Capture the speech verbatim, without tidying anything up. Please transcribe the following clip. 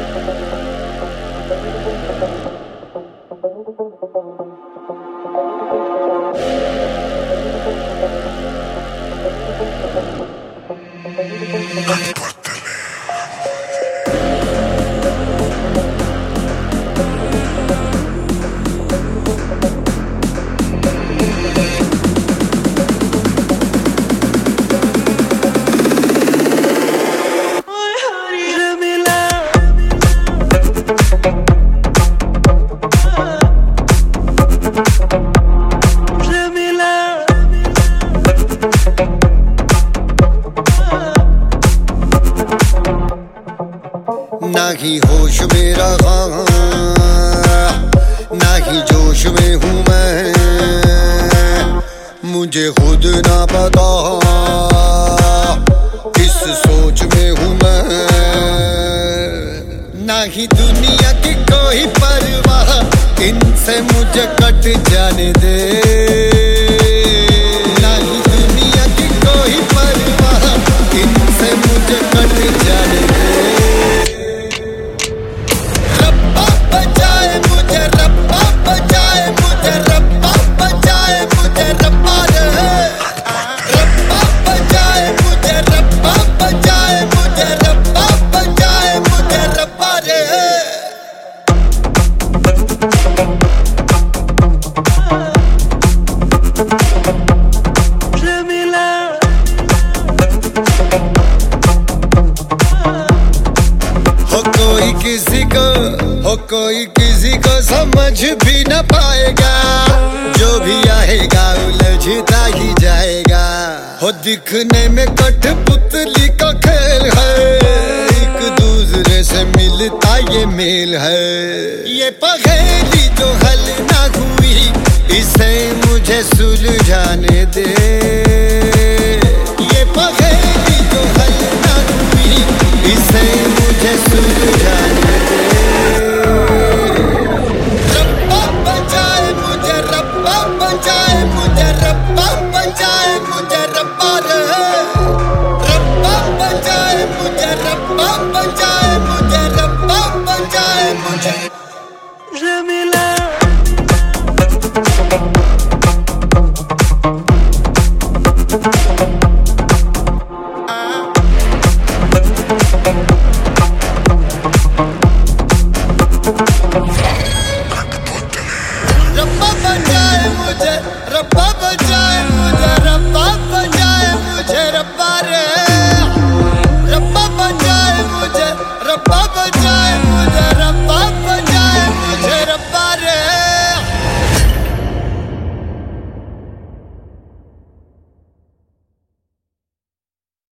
ना ही होश मेरा हाँ, ना ही जोश में हूँ मैं, मुझे खुद ना पता किस सोच में हूँ मैं। ना ही दुनिया की कोई परवाह, इनसे मुझे कट जाने दे। ना ही दुनिया की कोई परवाह, इनसे मुझे कट जाने दे। किसी को हो कोई किसी को समझ भी न पाएगा, जो भी आएगा उलझता ही जाएगा। हो दिखने में कठपुतली का खेल है, एक दूसरे से मिलता ये मेल है। ये पहेली जो हल ना हुई, इसे मुझे सुलझाने दे।